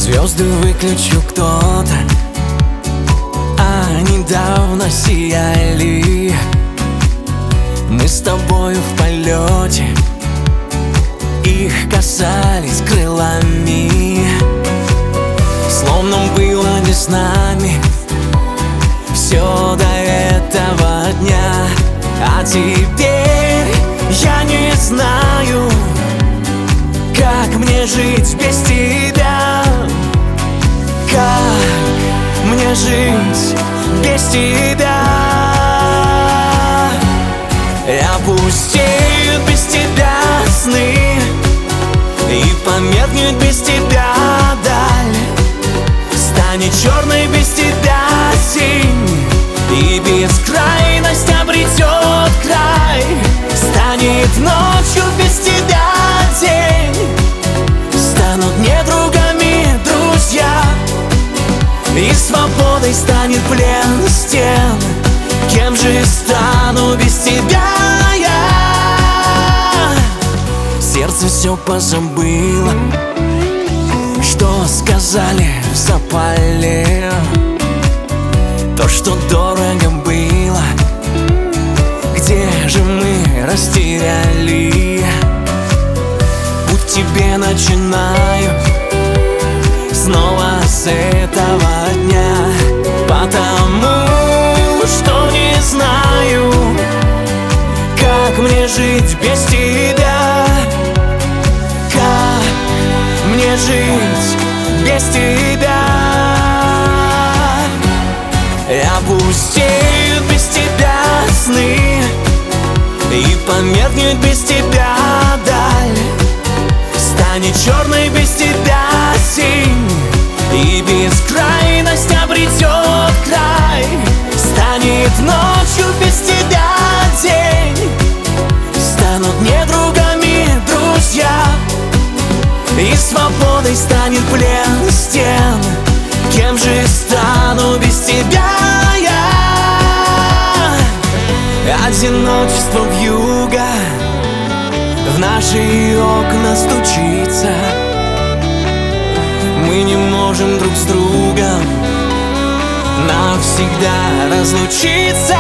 Звезды выключил кто-то, а недавно сияли. Мы с тобою в полете, их касались крылами. Словно было не с нами все до этого дня. А теперь я не знаю, как мне жить без тебя. Как мне жить без тебя? Опустеют без тебя сны, и померкнет без тебя даль. Станет черной без тебя синь, и бескрайность обретет край. Станет ночью без тебя день, станут недругами друзья, и свободой станет плен стен. Кем же стану без тебя я? Сердце все позабыло, что сказали в запале. То, что дорого было, где же мы растеряли? Путь к тебе начинаю снова с этого дня, потому что не знаю, как мне жить без тебя. Как мне жить без тебя? Опустеют без тебя сны, и померкнет без тебя даль. Станет черной без тебя синь, и бескрайность обретет край. Станет ночью без тебя день, станут недругами друзья, и свободой станет плен стен. Кем же стану без тебя я? Одиночество вьюга в наши окна стучится. Мы не можем друг с другом навсегда разлучиться.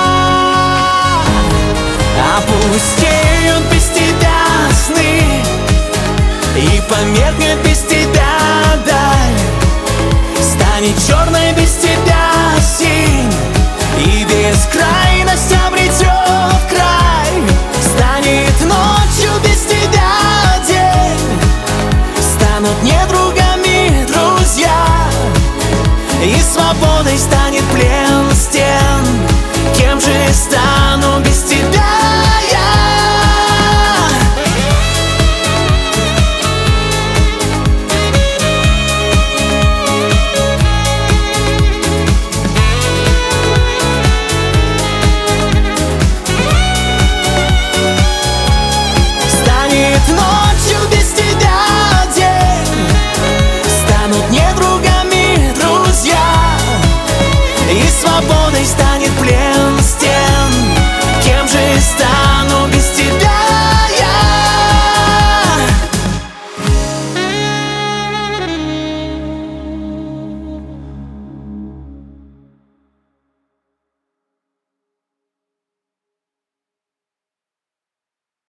Опустеют без тебя сны, и померкнет без тебя даль. Станет черной без тебя синь, и бескрайность обретет край. Станет ночью без тебя день, станут недругами друзья, и свободой станет плен стен. Кем же стану без тебя?